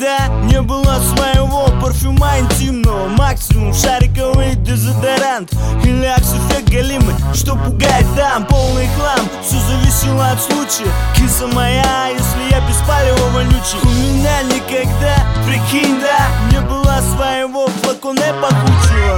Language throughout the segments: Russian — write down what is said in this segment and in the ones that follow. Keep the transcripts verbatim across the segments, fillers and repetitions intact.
никогда не было своего парфюма интимного. Максимум шариковый дезодорант или акс-эффект галимый, что пугает дам. Полный хлам, все зависело от случая. Киса моя, если я без палева вонючий. У меня никогда, прикинь, да, не было своего флакона пахучего.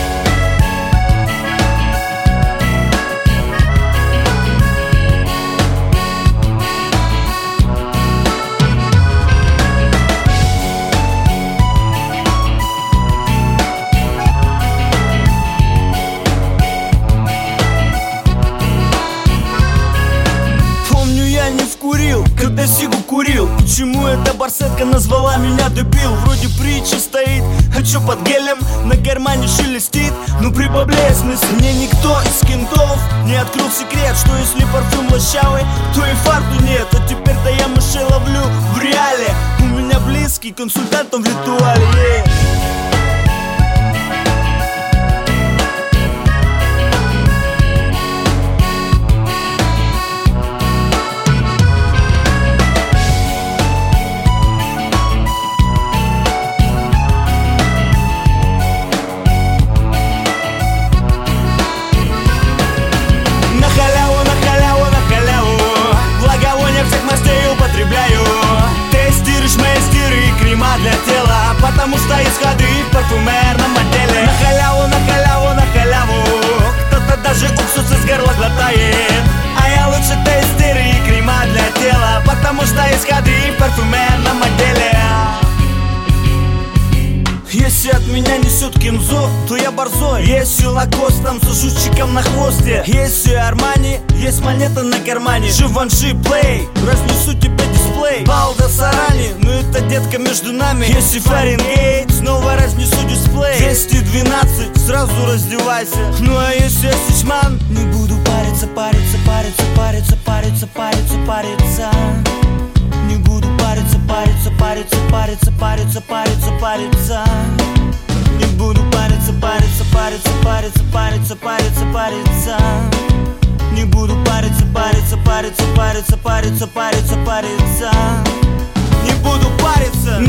Когда сигу курил, почему эта барсетка назвала меня дебил? Вроде притча стоит, а чё под гелем на кармане шелестит? Ну прибавляй смысл, мне никто из кентов не открыл секрет, что если парфюм лощавый, то и фарту нет. А теперь-то я мышей ловлю в реале. У меня близкий консультант в ритуале, yeah. Для тела, потому что есть ходы в парфюмерном отделе. На халяву, на халяву, на халяву, кто-то даже уксус из горла глотает. А я лучше тестер и крема для тела, потому что есть ходы в парфюмерном отделе. Если от меня несет кинзо, то я борзой. Если лакостом со жучиком на хвосте. Если Армани, есть монета на кармане. Живанши плей, разнесу тебе дисплей. Балда Сарани, ну это детка между нами. Если Фаренгейт, снова разнесу дисплей. Двести двенадцать, сразу раздевайся. Ну а если я сичман, не буду париться, париться, париться, париться, париться, париться, париться. Не буду париться, париться, париться, париться, париться, париться, париться. Не буду париться, париться, париться, париться, париться, париться, париться. Не буду париться, париться, париться, париться, париться, париться, париться. Не буду париться.